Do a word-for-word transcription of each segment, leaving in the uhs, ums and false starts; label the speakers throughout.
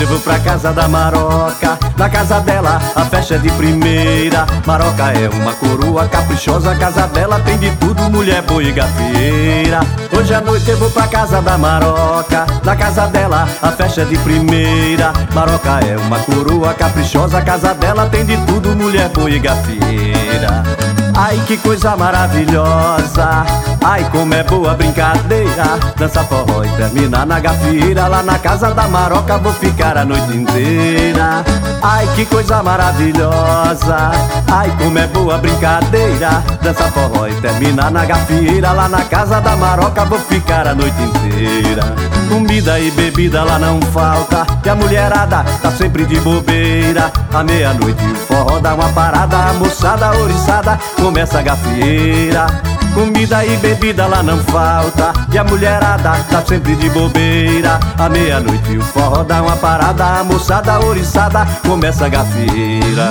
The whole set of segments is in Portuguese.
Speaker 1: eu vou pra casa da Maroca. Na casa dela a festa é de primeira. Maroca é uma coroa caprichosa, a casa dela tem de tudo, mulher boa e gafieira. Hoje à noite eu vou pra casa da Maroca. Na casa dela a festa é de primeira. Maroca é uma coroa caprichosa, a casa dela tem de tudo, mulher boa e gafieira. Ai, que coisa maravilhosa, ai, como é boa a brincadeira. Dança forró e terminar na gafieira. Lá na casa da Maroca vou ficar a noite inteira. Ai, que coisa maravilhosa, ai, como é boa a brincadeira. Dança forró e terminar na gafieira. Lá na casa da Maroca vou ficar a noite inteira. Comida e bebida lá não falta, e a mulherada tá sempre de bobeira. À meia-noite o forró dá uma parada, a moçada oriçada começa a gafieira. Comida e bebida lá não falta, e a mulherada tá sempre de bobeira. À meia-noite o forró dá uma parada, a moçada oriçada começa a gafieira.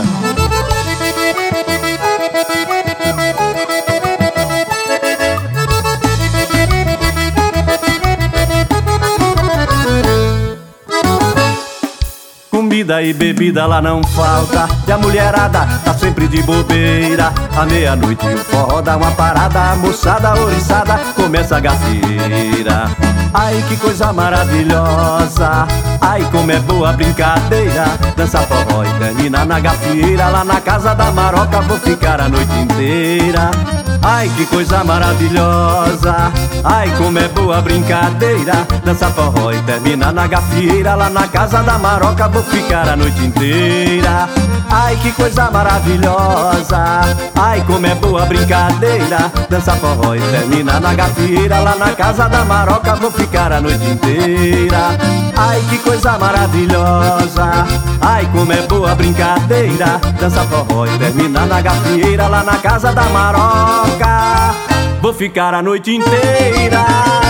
Speaker 1: Comida e bebida lá não falta, e a mulherada tá sempre de bobeira. À meia-noite o forró dá uma parada, a moçada oriçada começa a gafieira. Ai, que coisa maravilhosa, ai, como é boa a brincadeira. Dança forró e termina na gafieira. Lá na casa da Maroca vou ficar a noite inteira. Ai, que coisa maravilhosa, ai, como é boa a brincadeira. Dança forró e termina na gafieira. Lá na casa da Maroca vou ficar a noite inteira. Ai, que coisa maravilhosa, ai, como é boa a brincadeira. Dança forró e termina na gafieira. Lá na casa da Maroca vou ficar a noite inteira. Ai, que coisa maravilhosa, ai, como é boa a brincadeira. Dança forró e termina na gafieira. Lá na casa da Maroca vou ficar a noite inteira.